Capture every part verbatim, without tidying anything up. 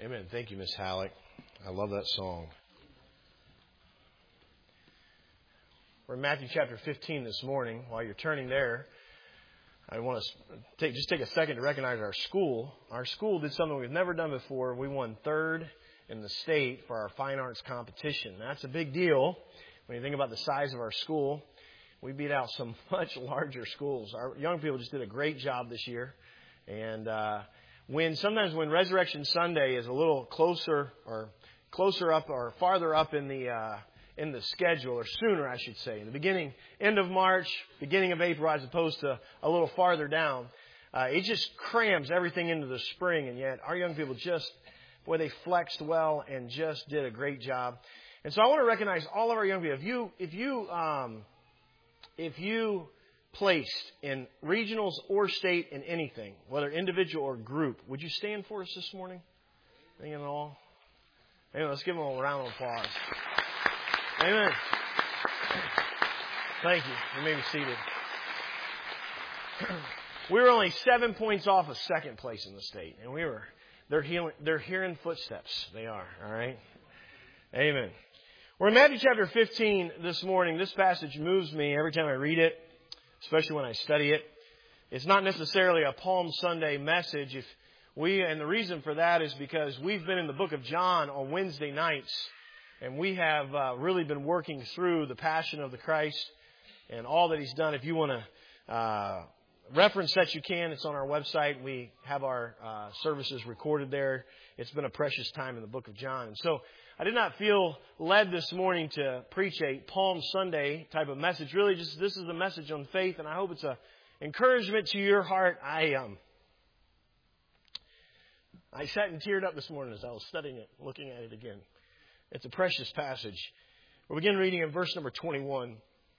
Amen. Thank you, Miss Halleck. I love that song. We're in Matthew chapter fifteen this morning. While you're turning there, I want to take, just take a second to recognize our school. Our school did something we've never done before. We won third in the state for our fine arts competition. That's a big deal when you think about the size of our school. We beat out some much larger schools. Our young people just did a great job this year. And uh, when sometimes when Resurrection Sunday is a little closer or closer up or farther up in the uh, in the schedule, or sooner, I should say, in the beginning, end of March, beginning of April, as opposed to a little farther down, uh, it just crams everything into the spring. And yet our young people just, boy, they flexed well and just did a great job. And so I want to recognize all of our young people. If you, if you, um, if you placed in regionals or state in anything, whether individual or group, would you stand for us this morning? Anything at all? Anyway, let's give them a round of applause. Amen. Thank you. You may be seated. We were only seven points off of second place in the state, and we were. They're hearing. They're hearing footsteps. They are. All right. Amen. We're in Matthew chapter fifteen this morning. This passage moves me every time I read it, especially when I study it. It's not necessarily a Palm Sunday message. If we, and the reason for that is because we've been in the book of John on Wednesday nights. And we have uh, really been working through the Passion of the Christ and all that He's done. If you want to uh, reference that, you can. It's on our website. We have our uh, services recorded there. It's been a precious time in the book of John. And so I did not feel led this morning to preach a Palm Sunday type of message. Really, just this is a message on faith, and I hope it's an encouragement to your heart. I um, I sat and teared up this morning as I was studying it, looking at it again. It's a precious passage. We'll begin reading in verse number twenty-one.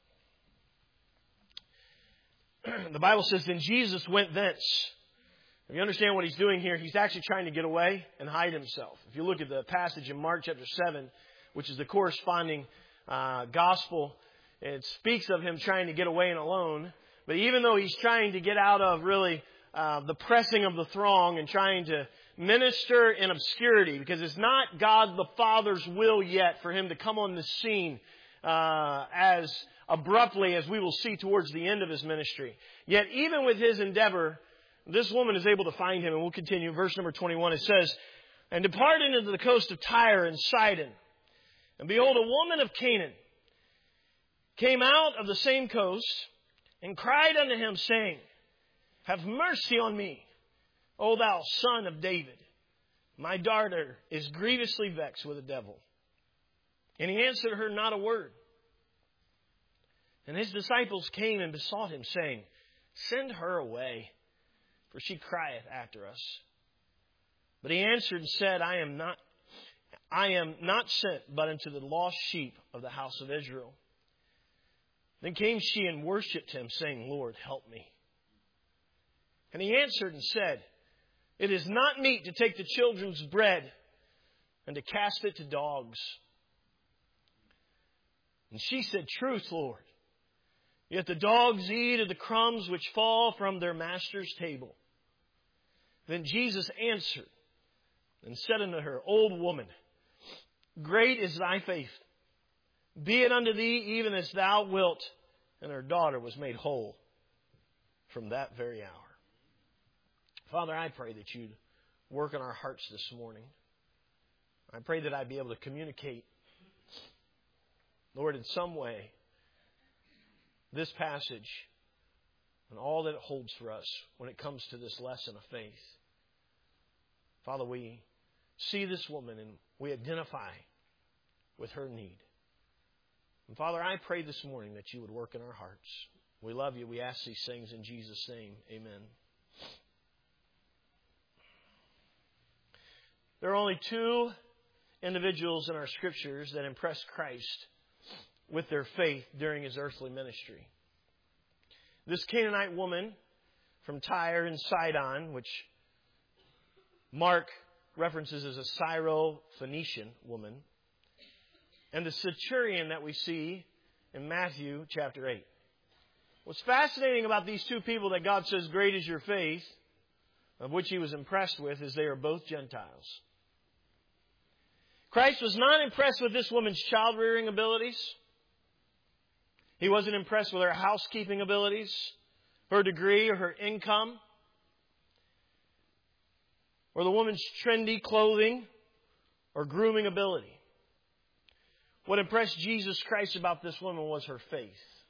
The Bible says, "Then Jesus went thence." If you understand what He's doing here, He's actually trying to get away and hide Himself. If you look at the passage in Mark chapter seven, which is the corresponding uh, gospel, it speaks of Him trying to get away and alone. But even though He's trying to get out of really uh, the pressing of the throng and trying to minister in obscurity, because it's not God the Father's will yet for Him to come on the scene uh, as abruptly as we will see towards the end of His ministry. Yet even with His endeavor, this woman is able to find Him. And we'll continue. Verse number twenty-one, it says, "And departed into the coast of Tyre and Sidon. And behold, a woman of Canaan came out of the same coast and cried unto Him, saying, Have mercy on me, O thou son of David. My daughter is grievously vexed with a devil. And He answered her not a word. And His disciples came and besought Him, saying, Send her away, for she crieth after us. But He answered and said, I am not, I am not sent but unto the lost sheep of the house of Israel. Then came she and worshipped Him, saying, Lord, help me. And He answered and said, It is not meet to take the children's bread and to cast it to dogs. And she said, Truth, Lord. Yet the dogs eat of the crumbs which fall from their master's table. Then Jesus answered and said unto her, Old woman, great is thy faith. Be it unto thee even as thou wilt. And her daughter was made whole from that very hour. Father, I pray that You'd work in our hearts this morning. I pray that I'd be able to communicate, Lord, in some way, this passage and all that it holds for us when it comes to this lesson of faith. Father, we see this woman and we identify with her need. And Father, I pray this morning that You would work in our hearts. We love You. We ask these things in Jesus' name. Amen. There are only two individuals in our scriptures that impressed Christ with their faith during His earthly ministry. This Canaanite woman from Tyre and Sidon, which Mark references as a Syro-Phoenician woman, and the centurion that we see in Matthew chapter eight. What's fascinating about these two people that God says, great is your faith, of which He was impressed with, is they are both Gentiles. Christ was not impressed with this woman's child-rearing abilities. He wasn't impressed with her housekeeping abilities, her degree, or her income, or the woman's trendy clothing or grooming ability. What impressed Jesus Christ about this woman was her faith.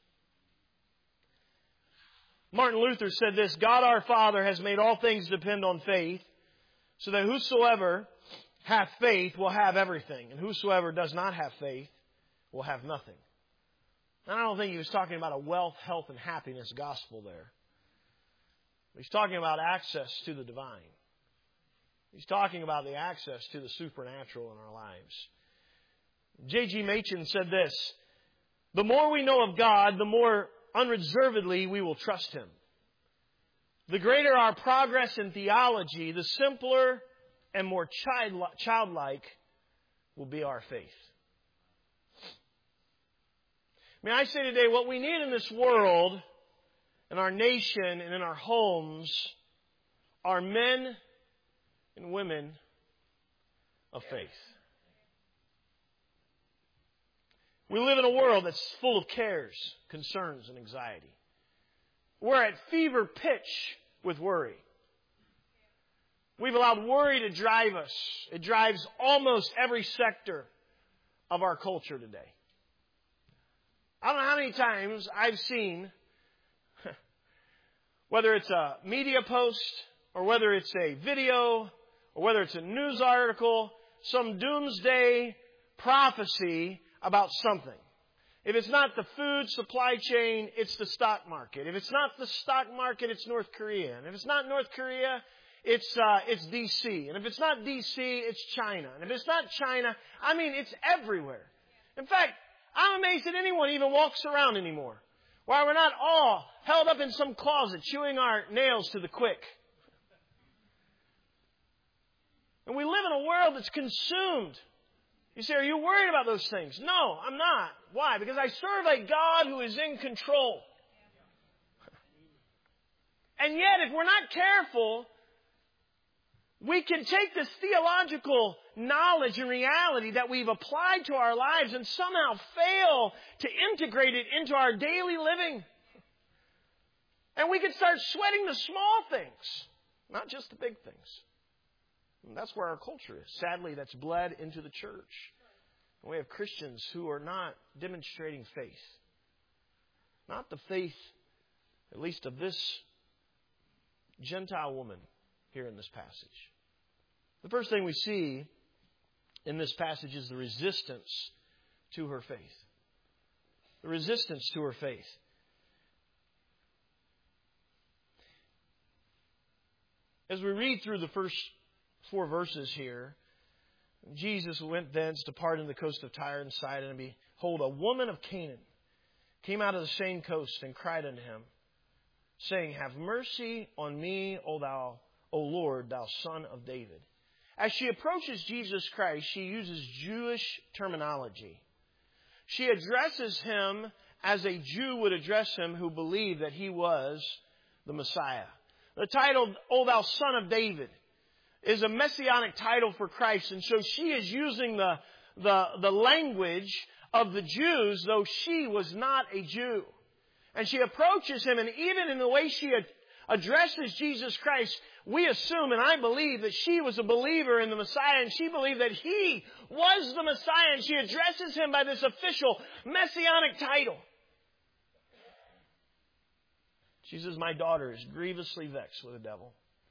Martin Luther said this, God our Father has made all things depend on faith, so that whosoever hath faith will have everything, and whosoever does not have faith will have nothing. And I don't think he was talking about a wealth, health, and happiness gospel there. He's talking about access to the divine. He's talking about the access to the supernatural in our lives. J G Machen said this, the more we know of God, the more unreservedly we will trust Him. The greater our progress in theology, the simpler and more childlike will be our faith. May I say today, what we need in this world, in our nation, and in our homes are men and women of faith. We live in a world that's full of cares, concerns, and anxiety. We're at fever pitch with worry. We've allowed worry to drive us. It drives almost every sector of our culture today. I don't know how many times I've seen, whether it's a media post, or whether it's a video, or whether it's a news article, some doomsday prophecy about something. If it's not the food supply chain, it's the stock market. If it's not the stock market, it's North Korea. And if it's not North Korea, it's uh, it's D C. And if it's not D C, it's China. And if it's not China, I mean, it's everywhere. In fact, I'm amazed that anyone even walks around anymore. Why we're not all held up in some closet chewing our nails to the quick. And we live in a world that's consumed. You say, are you worried about those things? No, I'm not. Why? Because I serve a God who is in control. And yet, if we're not careful, we can take this theological knowledge and reality that we've applied to our lives and somehow fail to integrate it into our daily living. And we can start sweating the small things, not just the big things. And that's where our culture is. Sadly, that's bled into the church. And we have Christians who are not demonstrating faith. Not the faith, at least of this Gentile woman here in this passage. The first thing we see in this passage is the resistance to her faith. The resistance to her faith. As we read through the first four verses here, Jesus went thence, departed in the coast of Tyre and Sidon, and behold, a woman of Canaan came out of the same coast and cried unto him, saying, have mercy on me, O thou, O Lord, thou son of David. As she approaches Jesus Christ, she uses Jewish terminology. She addresses him as a Jew would address him who believed that he was the Messiah. The title, O thou son of David, is a messianic title for Christ. And so she is using the, the, the language of the Jews, though she was not a Jew. And she approaches him, and even in the way she addresses Jesus Christ, we assume, and I believe, that she was a believer in the Messiah, and she believed that he was the Messiah, and she addresses him by this official messianic title. She says, my daughter is grievously vexed with the devil.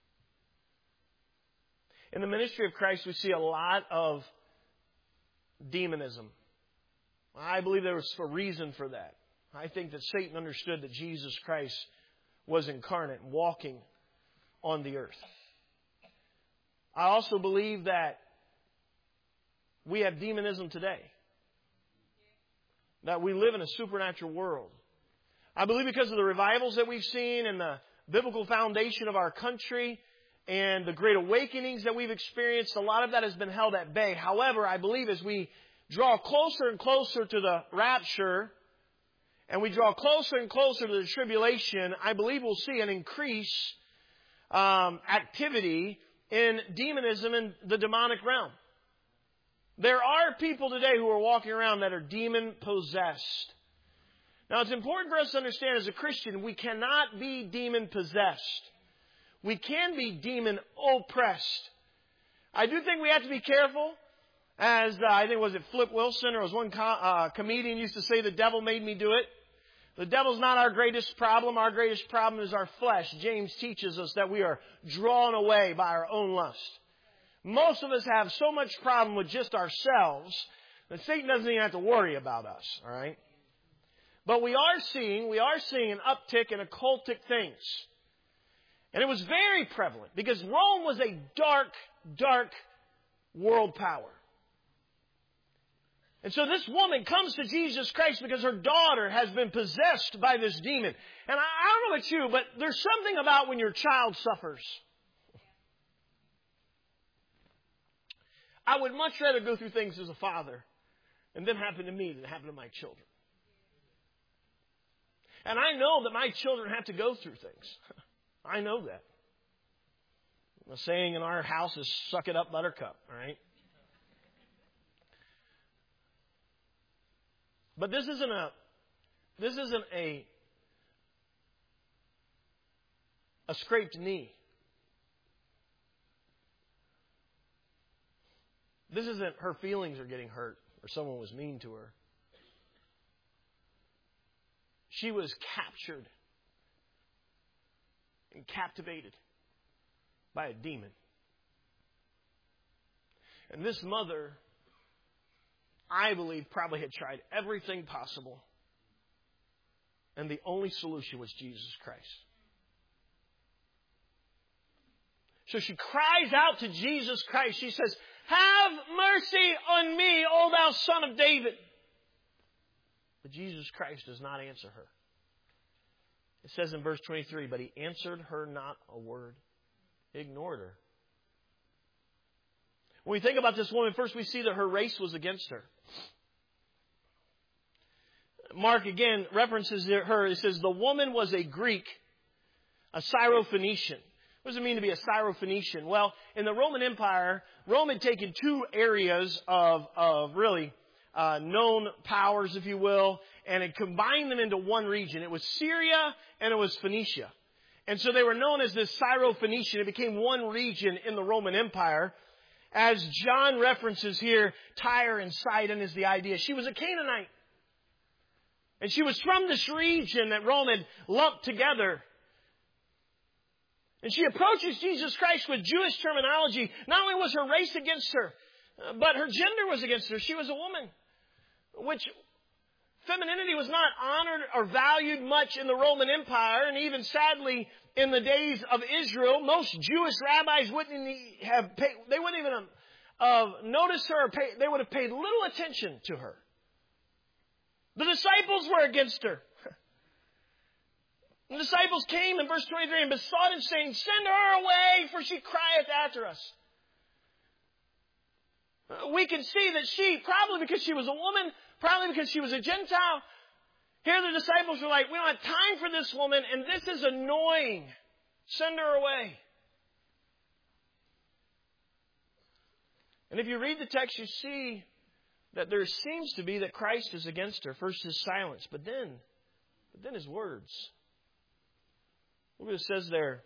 In the ministry of Christ, we see a lot of demonism. I believe there was a reason for that. I think that Satan understood that Jesus Christ was incarnate, walking on the earth. I also believe that we have demonism today. That we live in a supernatural world. I believe because of the revivals that we've seen and the biblical foundation of our country and the great awakenings that we've experienced, a lot of that has been held at bay. However, I believe as we draw closer and closer to the rapture, and we draw closer and closer to the tribulation, I believe we'll see an increase um, activity in demonism in the demonic realm. There are people today who are walking around that are demon-possessed. Now, it's important for us to understand as a Christian, we cannot be demon-possessed. We can be demon-oppressed. I do think we have to be careful. As uh, I think, was it Flip Wilson or was one co- uh, comedian used to say, the devil made me do it. The devil's not our greatest problem. Our greatest problem is our flesh. James teaches us that we are drawn away by our own lust. Most of us have so much problem with just ourselves that Satan doesn't even have to worry about us. All right? But we are seeing, we are seeing an uptick in occultic things. And it was very prevalent because Rome was a dark, dark world power. And so this woman comes to Jesus Christ because her daughter has been possessed by this demon. And I, I don't know about you, but there's something about when your child suffers. I would much rather go through things as a father and them happen to me than happen to my children. And I know that my children have to go through things. I know that. The saying in our house is, suck it up, buttercup, all right? But this isn't a, this isn't a, a scraped knee. This isn't her feelings are getting hurt or someone was mean to her. She was captured and captivated by a demon. And this mother, I believe, probably had tried everything possible. And the only solution was Jesus Christ. So she cries out to Jesus Christ. She says, have mercy on me, O thou Son of David. But Jesus Christ does not answer her. It says in verse twenty-three, but he answered her not a word. He ignored her. When we think about this woman, first we see that her race was against her. Mark again references her. It says the woman was a Greek, a Syrophoenician. What does it mean to be a Syrophoenician? Well, in the Roman Empire, Rome had taken two areas of, of really uh, known powers, if you will, and had combined them into one region. It was Syria and it was Phoenicia. And so they were known as the Syrophoenician. It became one region in the Roman Empire. As John references here, Tyre and Sidon is the idea. She was a Canaanite. And she was from this region that Rome had lumped together. And she approaches Jesus Christ with Jewish terminology. Not only was her race against her, but her gender was against her. She was a woman, which femininity was not honored or valued much in the Roman Empire. And even sadly, in the days of Israel, most Jewish rabbis wouldn't have paid, they wouldn't even have uh, noticed her or pay, they would have paid little attention to her. The disciples were against her. The disciples came in verse twenty-three and besought him, saying, send her away, for she crieth after us. We can see that she, probably because she was a woman, probably because she was a Gentile, here the disciples were like, we don't have time for this woman, and this is annoying. Send her away. And if you read the text, you see that there seems to be that Christ is against her. First his silence, but then, but then his words. Look what it says there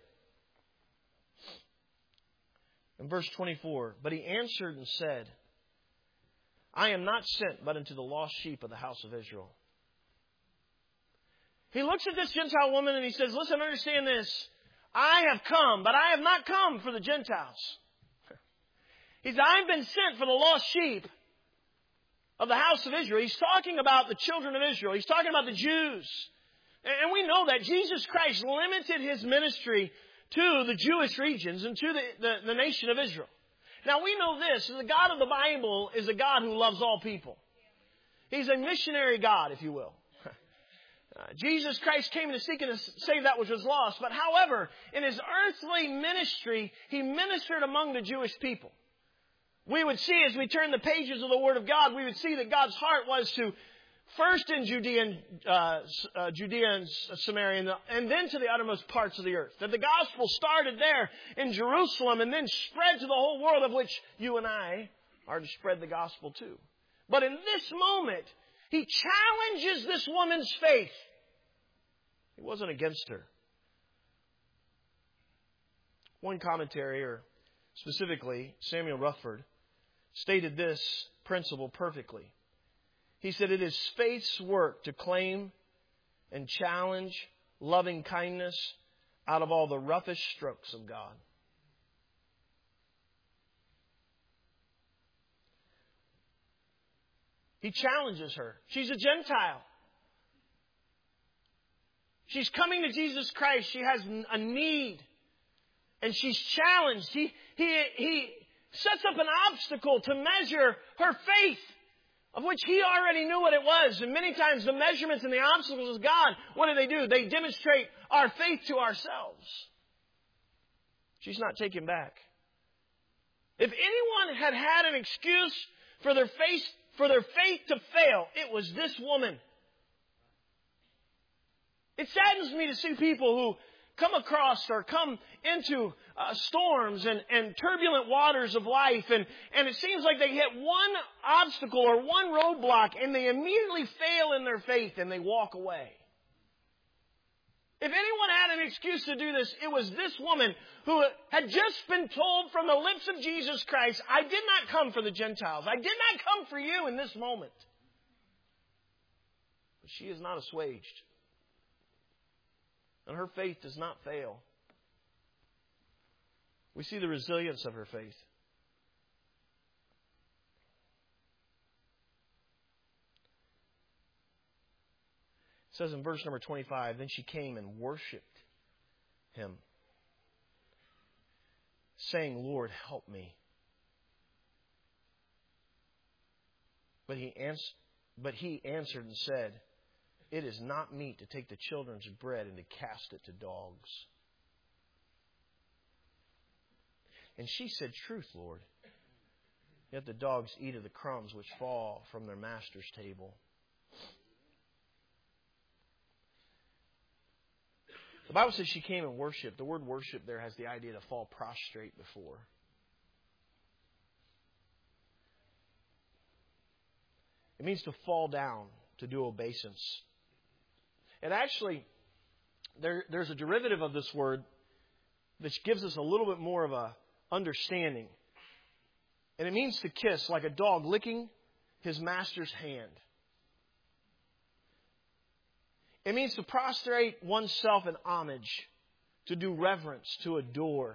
in verse twenty-four. But he answered and said, I am not sent but unto the lost sheep of the house of Israel. He looks at this Gentile woman and he says, listen, understand this. I have come, but I have not come for the Gentiles. He said, I've been sent for the lost sheep of the house of Israel. He's talking about the children of Israel. He's talking about the Jews. And we know that Jesus Christ limited his ministry to the Jewish regions and to the, the, the nation of Israel. Now we know this, the God of the Bible is a God who loves all people. He's a missionary God, if you will. Uh, Jesus Christ came to seek and to save that which was lost. But however, in his earthly ministry, he ministered among the Jewish people. We would see as we turn the pages of the Word of God, we would see that God's heart was to first in Judea and, uh, uh, Judea and Samaria, and, the, and then to the uttermost parts of the earth. That the gospel started there in Jerusalem and then spread to the whole world, of which you and I are to spread the gospel to. But in this moment, he challenges this woman's faith. He wasn't against her. One commentary, or specifically Samuel Rutherford, stated this principle perfectly. He said, it is faith's work to claim and challenge loving kindness out of all the roughest strokes of God. He challenges her. She's a Gentile. She's coming to Jesus Christ. She has a need. And she's challenged. He, he, he sets up an obstacle to measure her faith, of which he already knew what it was. And many times the measurements and the obstacles of God, what do they do? They demonstrate our faith to ourselves. She's not taken back. If anyone had had an excuse for their faith, for their faith to fail, it was this woman. It saddens me to see people who come across or come into uh, storms and, and turbulent waters of life, and, and it seems like they hit one obstacle or one roadblock and they immediately fail in their faith and they walk away. If anyone had an excuse to do this, it was this woman who had just been told from the lips of Jesus Christ, I did not come for the Gentiles. I did not come for you in this moment. But she is not assuaged. And her faith does not fail. We see the resilience of her faith. It says in verse number twenty-five, then she came and worshipped him, saying, Lord, help me. But he, ans- but he answered and said, it is not meet to take the children's bread and to cast it to dogs. And she said, truth, Lord. Yet the dogs eat of the crumbs which fall from their master's table. The Bible says she came and worshiped. The word worship there has the idea to fall prostrate before. It means to fall down, to do obeisance. And actually, there, there's a derivative of this word which gives us a little bit more of a understanding. And it means to kiss, like a dog licking his master's hand. It means to prostrate oneself in homage, to do reverence, to adore.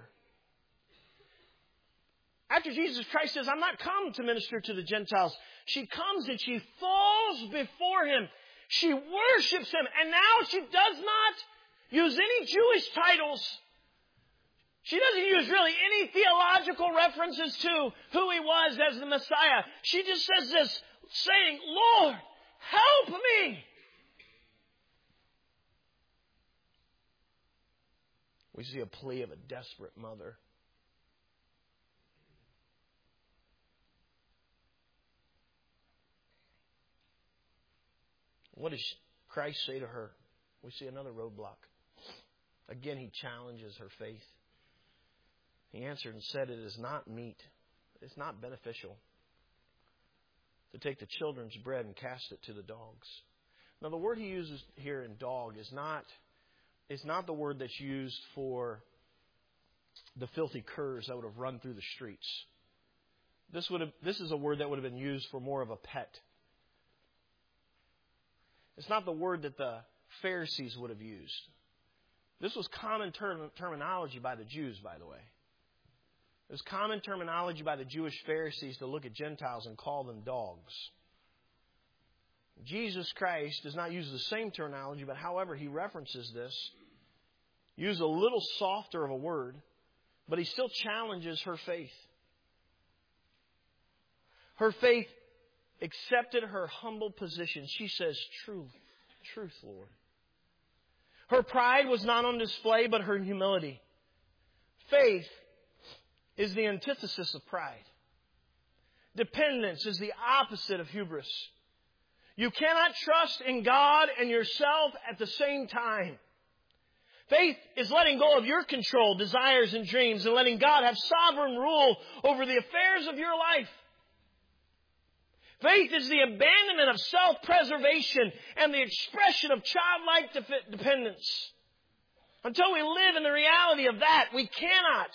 After Jesus Christ says, I'm not come to minister to the Gentiles, she comes and she falls before Him. She worships Him. And now she does not use any Jewish titles. She doesn't use really any theological references to who He was as the Messiah. She just says this, saying, Lord, help me. We see a plea of a desperate mother. What does Christ say to her? We see another roadblock. Again, He challenges her faith. He answered and said, it is not meet, it's not beneficial to take the children's bread and cast it to the dogs. Now, the word He uses here in dog is not, is not the word that's used for the filthy curs that would have run through the streets. This would have, this is a word that would have been used for more of a pet. It's not the word that the Pharisees would have used. This was common term, terminology by the Jews, by the way. It was common terminology by the Jewish Pharisees to look at Gentiles and call them dogs. Jesus Christ does not use the same terminology, but however He references this, use a little softer of a word, but He still challenges her faith. Her faith accepted her humble position. She says, truth, truth, Lord. Her pride was not on display, but her humility. Faith is the antithesis of pride. Dependence is the opposite of hubris. You cannot trust in God and yourself at the same time. Faith is letting go of your control, desires, and dreams, and letting God have sovereign rule over the affairs of your life. Faith is the abandonment of self-preservation and the expression of childlike de- dependence. Until we live in the reality of that, we cannot.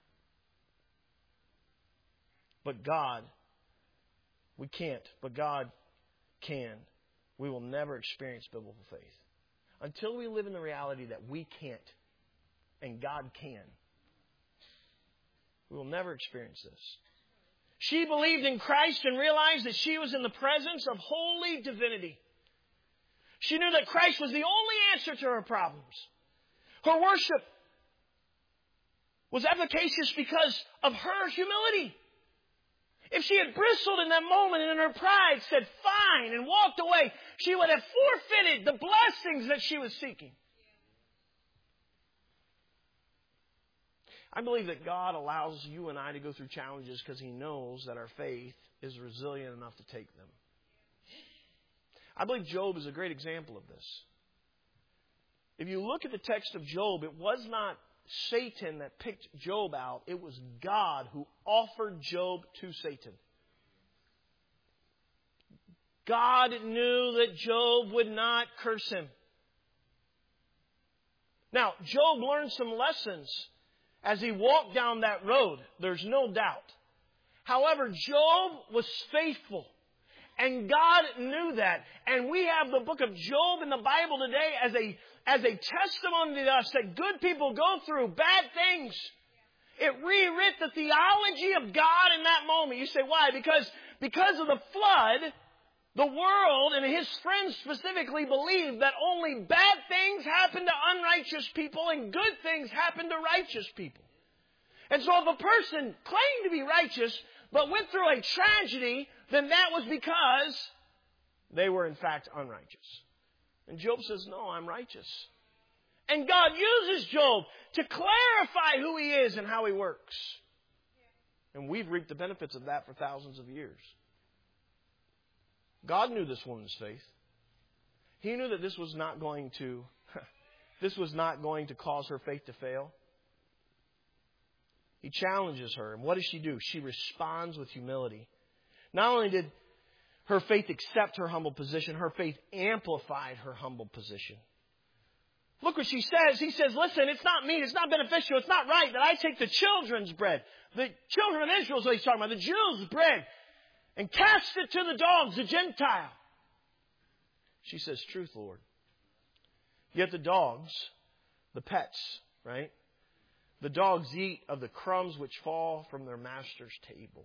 But God, we can't, but God can. We will never experience biblical faith. Until we live in the reality that we can't and God can, we will never experience this. She believed in Christ and realized that she was in the presence of holy divinity. She knew that Christ was the only answer to her problems. Her worship was efficacious because of her humility. If she had bristled in that moment and in her pride said, fine, and walked away, she would have forfeited the blessings that she was seeking. I believe that God allows you and I to go through challenges because He knows that our faith is resilient enough to take them. I believe Job is a great example of this. If you look at the text of Job, it was not Satan that picked Job out. It was God who offered Job to Satan. God knew that Job would not curse him. Now, Job learned some lessons as he walked down that road. There's no doubt. However, Job was faithful. And God knew that. And we have the book of Job in the Bible today as a, as a testimony to us that good people go through bad things. It rewrit the theology of God in that moment. You say, why? Because, because of the flood, the world and his friends specifically believed that only bad things happen to unrighteous people and good things happen to righteous people. And so if a person claimed to be righteous but went through a tragedy, then that was because they were in fact unrighteous. And Job says, no, I'm righteous. And God uses Job to clarify who he is and how he works. And we've reaped the benefits of that for thousands of years. God knew this woman's faith. He knew that this was not going to, this was not going to cause her faith to fail. He challenges her. And what does she do? She responds with humility. Not only did her faith accept her humble position, her faith amplified her humble position. Look what she says. He says, listen, it's not mean, it's not beneficial, it's not right that I take the children's bread. The children of Israel is what he's talking about, the Jews' bread, and cast it to the dogs, the Gentile. She says, truth, Lord. Yet the dogs, the pets, right? The dogs eat of the crumbs which fall from their master's table.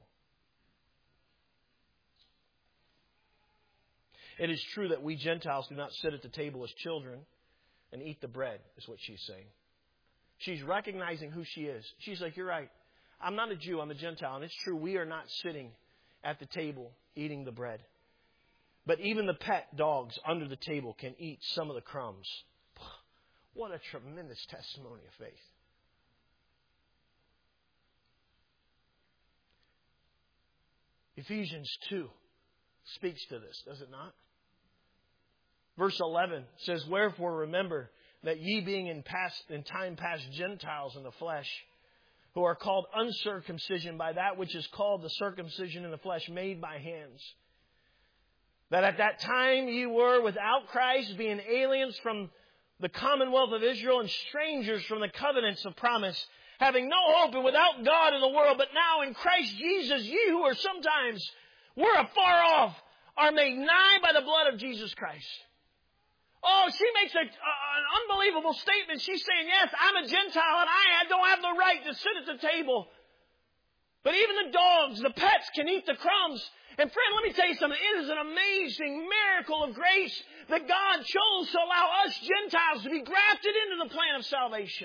It is true that we Gentiles do not sit at the table as children and eat the bread, is what she's saying. She's recognizing who she is. She's like, you're right. I'm not a Jew, I'm a Gentile. And it's true, we are not sitting at the table eating the bread. But even the pet dogs under the table can eat some of the crumbs. What a tremendous testimony of faith. Ephesians two speaks to this, does it not? Verse eleven says, wherefore remember that ye being in past in time past Gentiles in the flesh, who are called uncircumcision by that which is called the circumcision in the flesh made by hands, that at that time ye were without Christ, being aliens from the commonwealth of Israel and strangers from the covenants of promise, having no hope and without God in the world, but now in Christ Jesus, ye who are sometimes were afar off, are made nigh by the blood of Jesus Christ. Oh, she makes a, a, an unbelievable statement. She's saying, yes, I'm a Gentile and I don't have the right to sit at the table. But even the dogs, the pets can eat the crumbs. And friend, let me tell you something. It is an amazing miracle of grace that God chose to allow us Gentiles to be grafted into the plan of salvation.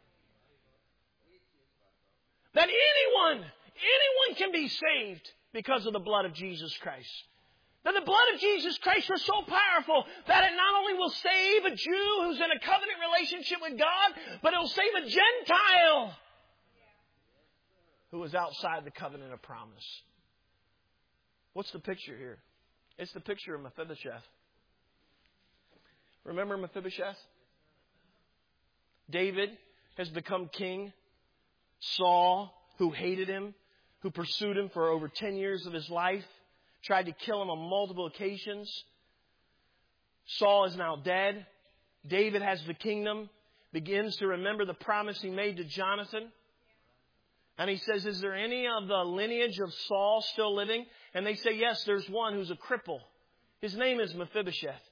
That anyone, anyone can be saved because of the blood of Jesus Christ. That the blood of Jesus Christ is so powerful that it not only will save a Jew who's in a covenant relationship with God, but it will save a Gentile who is outside the covenant of promise. What's the picture here? It's the picture of Mephibosheth. Remember Mephibosheth? David has become king. Saul, who hated him, who pursued him for over ten years of his life, tried to kill him on multiple occasions. Saul is now dead. David has the kingdom, begins to remember the promise he made to Jonathan. And he says, is there any of the lineage of Saul still living? And they say, yes, there's one who's a cripple. His name is Mephibosheth.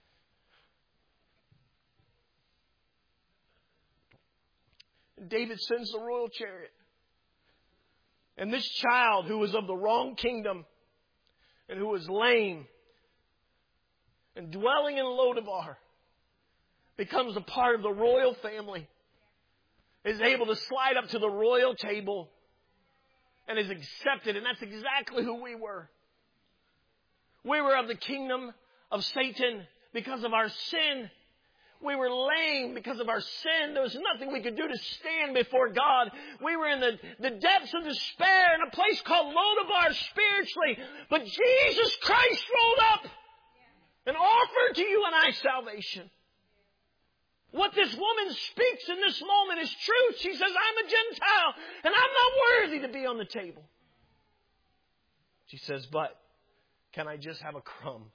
David sends the royal chariot. And this child who was of the wrong kingdom and who was lame and dwelling in Lodabar becomes a part of the royal family, is able to slide up to the royal table and is accepted. And that's exactly who we were. We were of the kingdom of Satan because of our sin. We were lame because of our sin. There was nothing we could do to stand before God. We were in the, the depths of despair in a place called Lodabar spiritually. But Jesus Christ rolled up and offered to you and I salvation. What this woman speaks in this moment is truth. She says, I'm a Gentile and I'm not worthy to be on the table. She says, but can I just have a crumb?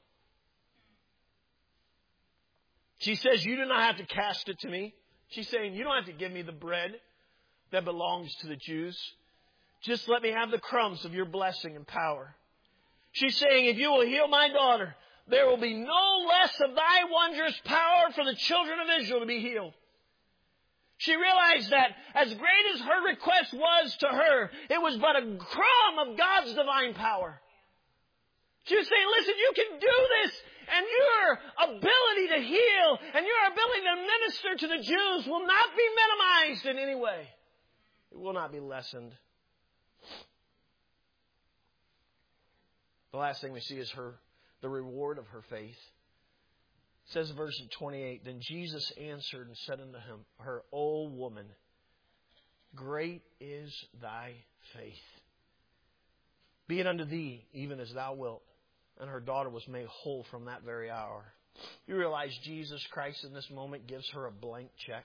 She says, you do not have to cast it to me. She's saying, you don't have to give me the bread that belongs to the Jews. Just let me have the crumbs of your blessing and power. She's saying, if you will heal my daughter, there will be no less of thy wondrous power for the children of Israel to be healed. She realized that as great as her request was to her, it was but a crumb of God's divine power. She was saying, listen, you can do this, and your ability to heal and your ability to minister to the Jews will not be minimized in any way. It will not be lessened. The last thing we see is her the reward of her faith. It says in verse twenty-eight, then Jesus answered and said unto him, her, O woman, great is thy faith. Be it unto thee even as thou wilt. And her daughter was made whole from that very hour. You realize Jesus Christ in this moment gives her a blank check.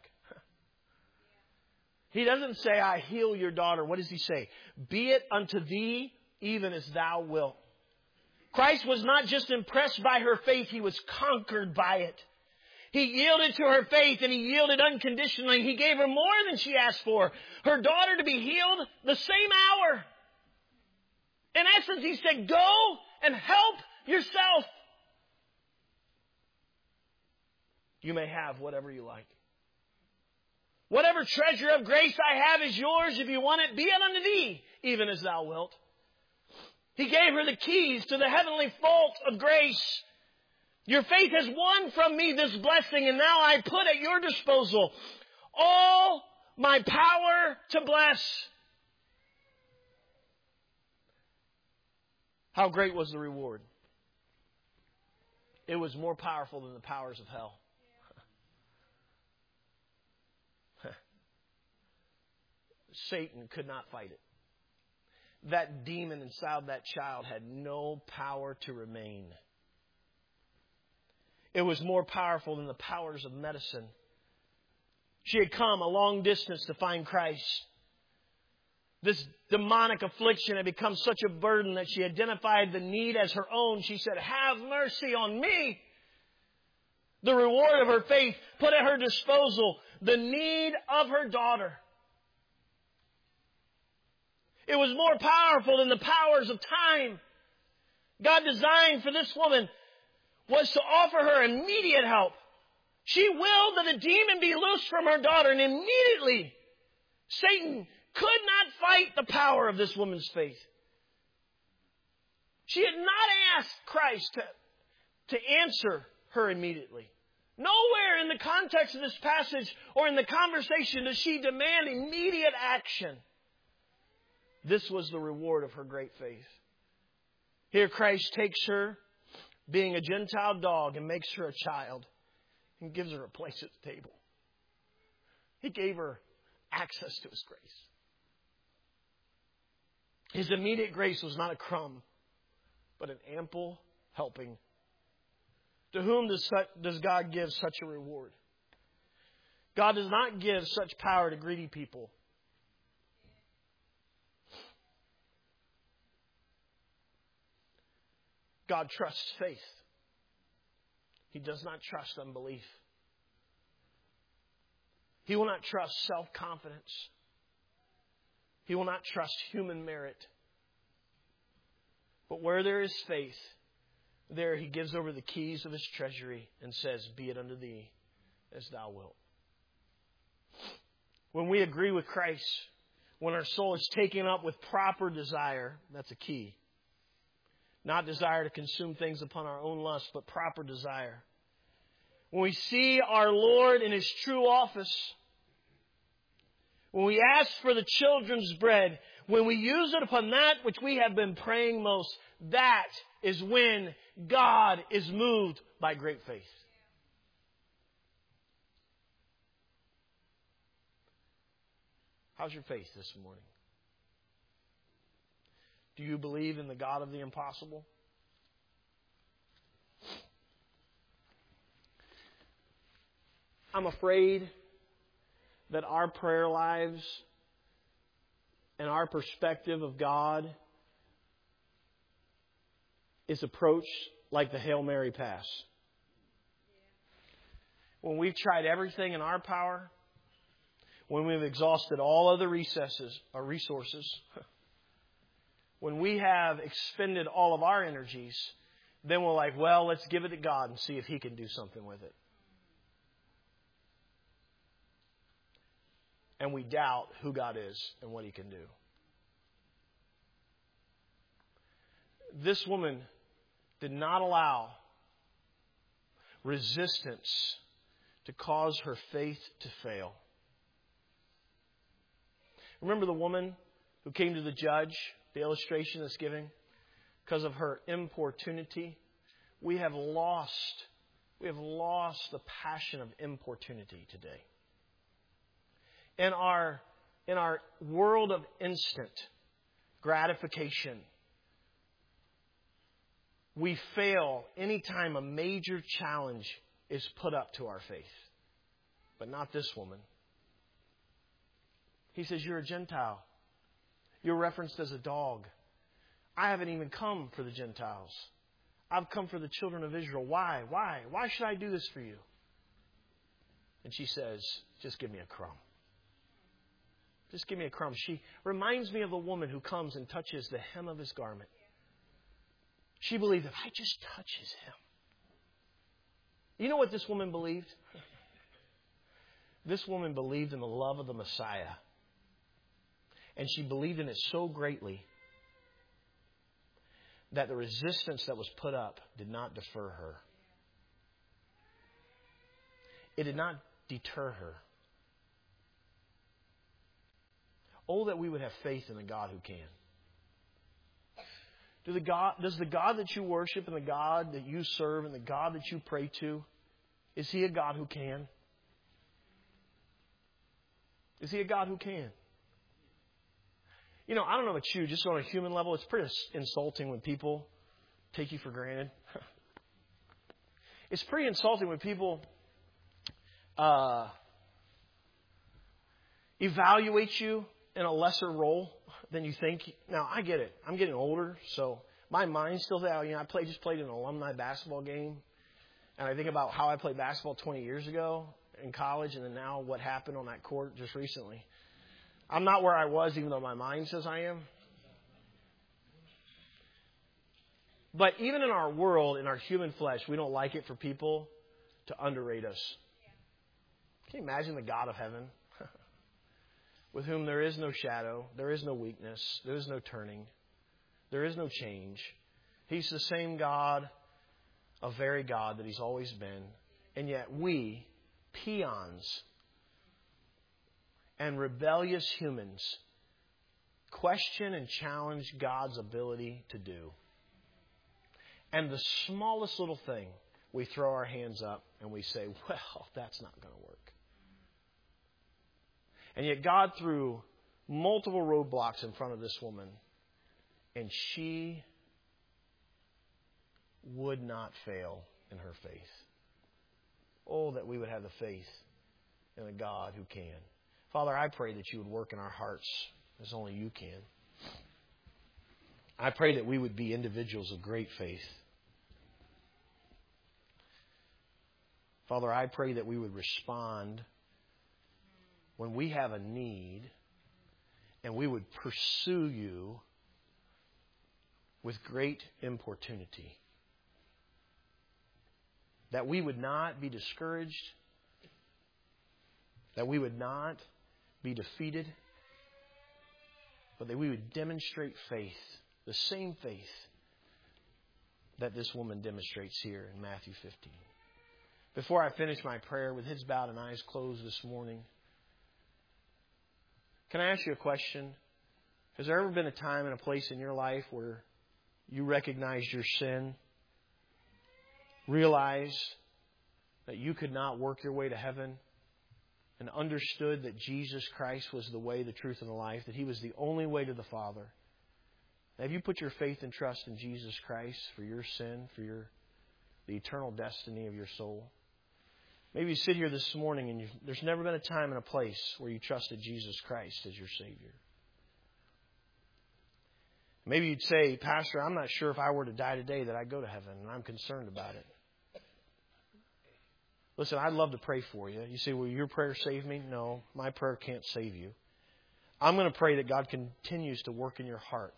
He doesn't say, I heal your daughter. What does he say? Be it unto thee even as thou wilt. Christ was not just impressed by her faith, he was conquered by it. He yielded to her faith and he yielded unconditionally. He gave her more than she asked for. Her daughter to be healed the same hour. In essence, he said, go and help yourself. You may have whatever you like. Whatever treasure of grace I have is yours. If you want it, be it unto thee, even as thou wilt. He gave her the keys to the heavenly vault of grace. Your faith has won from me this blessing, and now I put at your disposal all my power to bless. How great was the reward? It was more powerful than the powers of hell. Satan could not fight it. That demon inside that child had no power to remain. It was more powerful than the powers of medicine. She had come a long distance to find Christ. This demonic affliction had become such a burden that she identified the need as her own. She said, have mercy on me. The reward of her faith put at her disposal the need of her daughter. It was more powerful than the powers of time. God designed for this woman was to offer her immediate help. She willed that a demon be loosed from her daughter, and immediately Satan could not fight the power of this woman's faith. She had not asked Christ to, to answer her immediately. Nowhere in the context of this passage or in the conversation does she demand immediate action. This was the reward of her great faith. Here Christ takes her, being a Gentile dog, and makes her a child and gives her a place at the table. He gave her access to His grace. His immediate grace was not a crumb, but an ample helping. To whom does, such, does God give such a reward? God does not give such power to greedy people. God trusts faith. He does not trust unbelief. He will not trust self-confidence. He will not trust human merit. But where there is faith, there He gives over the keys of His treasury and says, be it unto thee as thou wilt. When we agree with Christ, when our soul is taken up with proper desire, that's a key. Not desire to consume things upon our own lust, but proper desire. When we see our Lord in His true office, when we ask for the children's bread, when we use it upon that which we have been praying most, that is when God is moved by great faith. How's your faith this morning? Do you believe in the God of the impossible? I'm afraid that our prayer lives and our perspective of God is approached like the Hail Mary pass. When we've tried everything in our power, when we've exhausted all other recesses or resources, when we have expended all of our energies, then we're like, well, let's give it to God and see if He can do something with it. And we doubt who God is and what He can do. This woman did not allow resistance to cause her faith to fail. Remember the woman who came to the judge, the illustration that's given? Because of her importunity. We have lost, we have lost the passion of importunity today. In our, in our world of instant gratification, we fail anytime a major challenge is put up to our faith. But not this woman. He says, you're a Gentile. You're referenced as a dog. I haven't even come for the Gentiles. I've come for the children of Israel. Why? Why? Why should I do this for you? And she says, just give me a crumb. Just give me a crumb. She reminds me of a woman who comes and touches the hem of His garment. She believed, if I just touch His hem. You know what this woman believed? This woman believed in the love of the Messiah. And she believed in it so greatly that the resistance that was put up did not defer her. It did not deter her. Oh, that we would have faith in the God who can. Do the God, does the God that you worship and the God that you serve and the God that you pray to, is He a God who can? Is He a God who can? You know, I don't know about you, just on a human level, it's pretty insulting when people take you for granted. It's pretty insulting when people uh, evaluate you in a lesser role than you think. Now, I get it. I'm getting older, so my mind's still there. You know, I played, just played an alumni basketball game, and I think about how I played basketball twenty years ago in college, and then now what happened on that court just recently. I'm not where I was, even though my mind says I am. But even in our world, in our human flesh, we don't like it for people to underrate us. Can you imagine the God of heaven? With whom there is no shadow, there is no weakness, there is no turning, there is no change. He's the same God, a very God that He's always been. And yet we, peons and rebellious humans, question and challenge God's ability to do. And the smallest little thing, we throw our hands up and we say, well, that's not going to work. And yet God threw multiple roadblocks in front of this woman, and she would not fail in her faith. Oh, that we would have the faith in a God who can. Father, I pray that You would work in our hearts as only You can. I pray that we would be individuals of great faith. Father, I pray that we would respond when we have a need, and we would pursue you with great importunity. That we would not be discouraged, that we would not be defeated, but that we would demonstrate faith, the same faith that this woman demonstrates here in Matthew fifteen. Before I finish my prayer, with heads bowed and eyes closed this morning, can I ask you a question? Has there ever been a time and a place in your life where you recognized your sin, realized that you could not work your way to heaven, and understood that Jesus Christ was the way, the truth, and the life, that He was the only way to the Father? Have you put your faith and trust in Jesus Christ for your sin, for your the eternal destiny of your soul? Maybe you sit here this morning and you've, there's never been a time and a place where you trusted Jesus Christ as your Savior. Maybe you'd say, Pastor, I'm not sure if I were to die today that I'd go to heaven, and I'm concerned about it. Listen, I'd love to pray for you. You say, will your prayer save me? No, my prayer can't save you. I'm going to pray that God continues to work in your heart.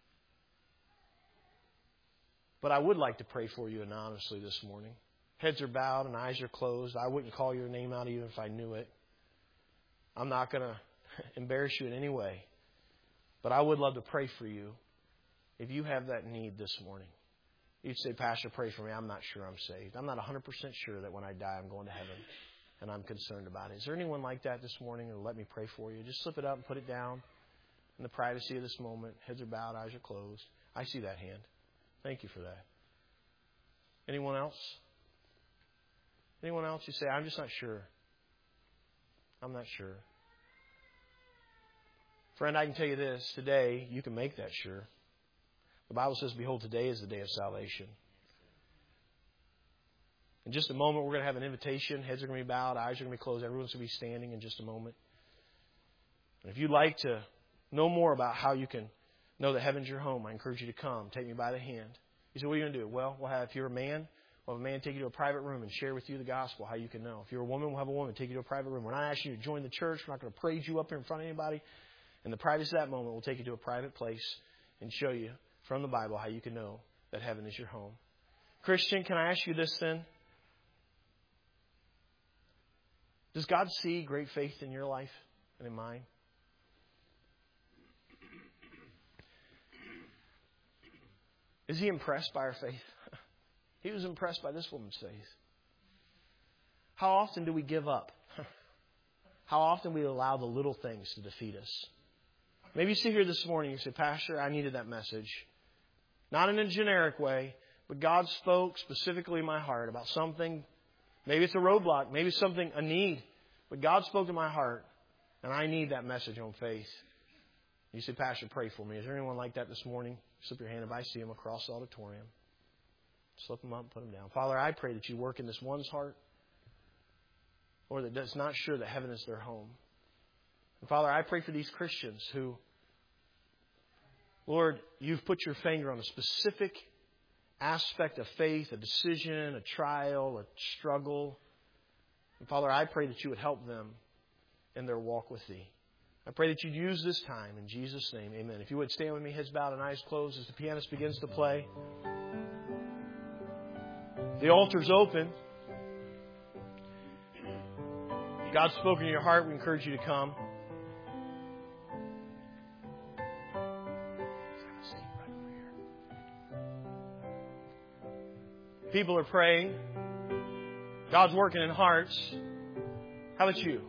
But I would like to pray for you anonymously this morning. Heads are bowed and eyes are closed. I wouldn't call your name out even if I knew it. I'm not going to embarrass you in any way. But I would love to pray for you if you have that need this morning. You'd say, Pastor, pray for me. I'm not sure I'm saved. I'm not one hundred percent sure that when I die I'm going to heaven, and I'm concerned about it. Is there anyone like that this morning? Or let me pray for you. Just slip it up and put it down in the privacy of this moment. Heads are bowed, eyes are closed. I see that hand. Thank you for that. Anyone else? Anyone else? You say, I'm just not sure. I'm not sure. Friend, I can tell you this. Today, you can make that sure. The Bible says, behold, today is the day of salvation. In just a moment, we're going to have an invitation. Heads are going to be bowed. Eyes are going to be closed. Everyone's going to be standing in just a moment. And if you'd like to know more about how you can know that heaven's your home, I encourage you to come. Take me by the hand. You say, what are you going to do? Well, we'll have, if you're a man, we'll have a man take you to a private room and share with you the gospel, how you can know. If you're a woman, we'll have a woman take you to a private room. We're not asking you to join the church. We're not going to praise you up here in front of anybody. In the privacy of that moment, we'll take you to a private place and show you from the Bible how you can know that heaven is your home. Christian, can I ask you this then? Does God see great faith in your life and in mine? Is He impressed by our faith? He was impressed by this woman's faith. How often do we give up? How often do we allow the little things to defeat us? Maybe you sit here this morning and you say, Pastor, I needed that message. Not in a generic way, but God spoke specifically in my heart about something. Maybe it's a roadblock. Maybe it's something, a need. But God spoke to my heart, and I need that message on faith. You say, Pastor, pray for me. Is there anyone like that this morning? Slip your hand if I see them across the auditorium. Slip them up and put them down. Father, I pray that you work in this one's heart, or that is not sure that heaven is their home. And Father, I pray for these Christians who, Lord, you've put your finger on a specific aspect of faith, a decision, a trial, a struggle. And Father, I pray that you would help them in their walk with Thee. I pray that you'd use this time. In Jesus' name, amen. If you would stand with me, heads bowed and eyes closed as the pianist begins to play. The altar's open. If God's spoken to your heart, we encourage you to come. People are praying. God's working in hearts. How about you?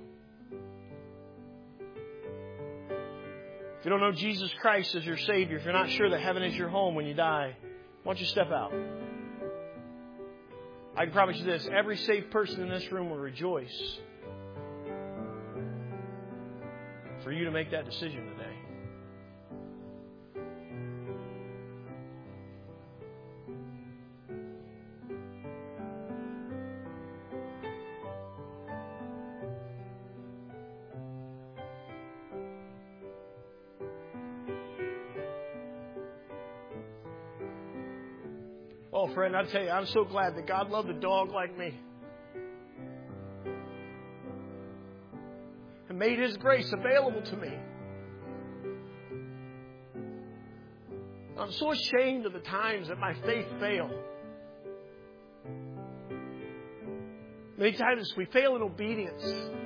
If you don't know Jesus Christ as your Savior, if you're not sure that heaven is your home when you die, why don't you step out? I can promise you this, every saved person in this room will rejoice for you to make that decision today. Oh, friend, I tell you, I'm so glad that God loved a dog like me. and made His grace available to me. I'm so ashamed of the times that my faith failed. Many times we fail in obedience.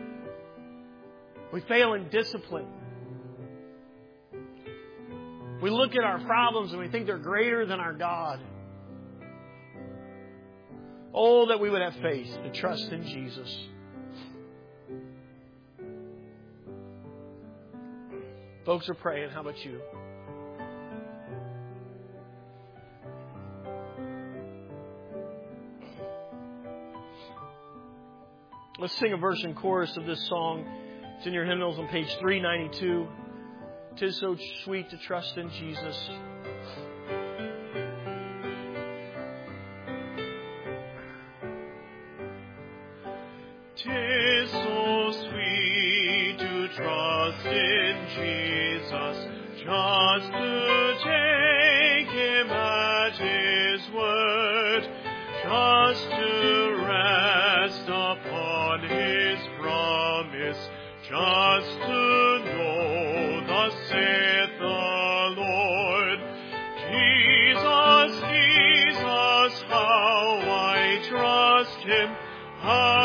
We fail in discipline. We look at our problems and we think they're greater than our God. Oh, that we would have faith to trust in Jesus. Folks are praying. How about you? Let's sing a verse and chorus of this song. It's in your hymnals on page three ninety-two. 'Tis so sweet to trust in Jesus. Tis so sweet to trust in Jesus, just to take Him at His word, just to rest upon His promise, just to know thus saith the Lord. Jesus, Jesus, how I trust Him, how